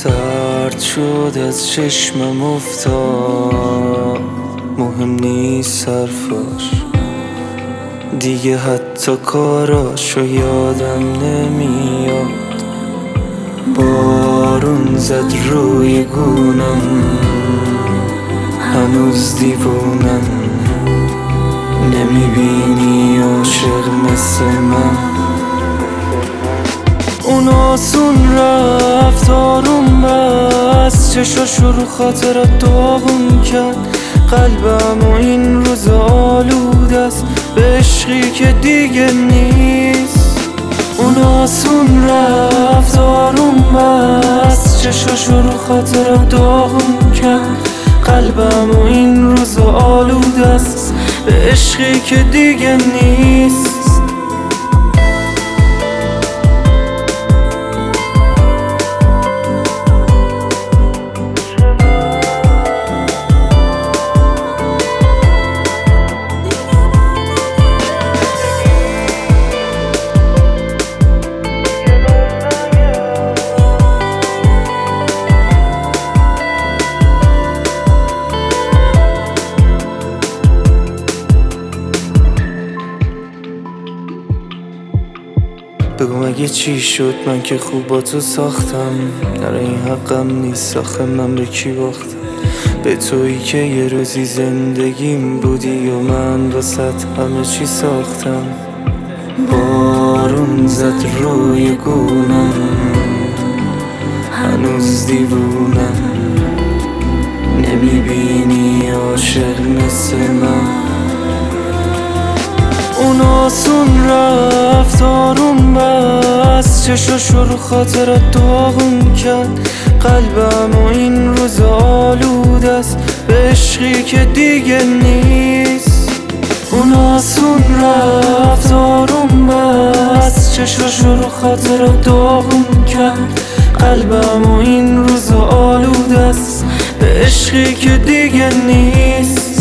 سرد شد از چشمم افتاد، مهم نیست حرفاش دیگه، حتی کاراشو یادم نمیاد. بارون زد روی گونم، هنوز دیوونم، نمیبینی عاشق مثل من. اون آسون رفت آروم بست، چشاشو رو خاطرات داغون کرد. قلبم و این روز آلود است به عشقی که دیگه نیست. اون آسون رفت آروم بست، چشاشو رو خاطرات داغون کرد. قلبم و این روز آلود است به عشقی که دیگه نیست. بگو مگه چی شد؟ من که خوب با تو ساختم، نره این حقم نیست آخه من به کی باختم؟ به تویی که یه روزی زندگیم بودی و من واسه همه چی ساختم. بارون زد روی گونم، هنوز دیوونم، نمیبینی عاشق مثل من. اون آسون رفت آروم بست، چشاشو رو خاطرات داغون کرد. قلبم و این روز آلود است به عشقی که دیگه نیست. اون آسون رفت آروم بست، چشاشو رو خاطرات داغون کرد. قلبم و این روز آلود است به عشقی که دیگه نیست.